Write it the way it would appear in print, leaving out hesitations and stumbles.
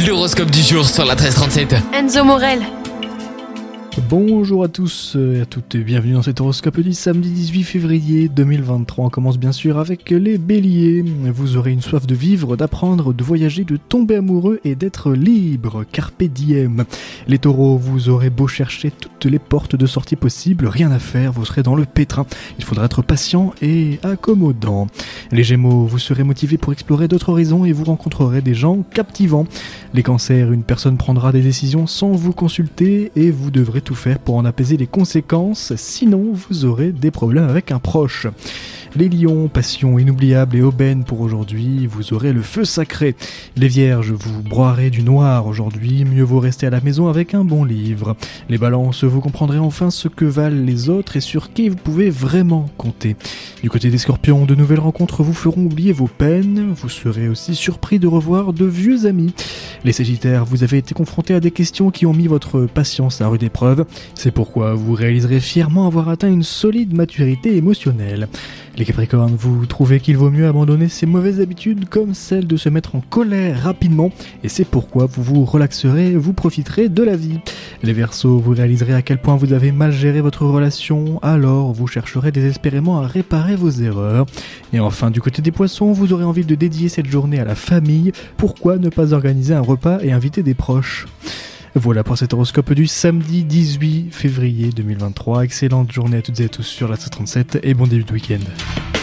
L'horoscope du jour sur la 1337. Enzo Morel. Bonjour à tous et à toutes et bienvenue dans cet horoscope du samedi 18 février 2023. On commence bien sûr avec les béliers. Vous aurez une soif de vivre, d'apprendre, de voyager, de tomber amoureux et d'être libre. Carpe diem. Les taureaux, vous aurez beau chercher toutes les portes de sortie possibles, rien à faire, vous serez dans le pétrin. Il faudra être patient et accommodant. Les gémeaux, vous serez motivés pour explorer d'autres horizons et vous rencontrerez des gens captivants. Les cancers, une personne prendra des décisions sans vous consulter et vous devrez tout faire pour en apaiser les conséquences, sinon vous aurez des problèmes avec un proche. Les lions, passion inoubliable et aubaine pour aujourd'hui, vous aurez le feu sacré. Les vierges, vous broierez du noir aujourd'hui, mieux vaut rester à la maison avec un bon livre. Les balances, vous comprendrez enfin ce que valent les autres et sur qui vous pouvez vraiment compter. Du côté des scorpions, de nouvelles rencontres vous feront oublier vos peines, vous serez aussi surpris de revoir de vieux amis. Les sagittaires, vous avez été confrontés à des questions qui ont mis votre patience à rude épreuve, c'est pourquoi vous réaliserez fièrement avoir atteint une solide maturité émotionnelle. Les Capricornes, vous trouvez qu'il vaut mieux abandonner ces mauvaises habitudes comme celle de se mettre en colère rapidement et c'est pourquoi vous vous relaxerez, vous profiterez de la vie. Les Verseaux, vous réaliserez à quel point vous avez mal géré votre relation, alors vous chercherez désespérément à réparer vos erreurs. Et enfin, du côté des Poissons, vous aurez envie de dédier cette journée à la famille, pourquoi ne pas organiser un repas et inviter des proches ? Voilà pour cet horoscope du samedi 18 février 2023. Excellente journée à toutes et à tous sur la 37 et bon début de week-end.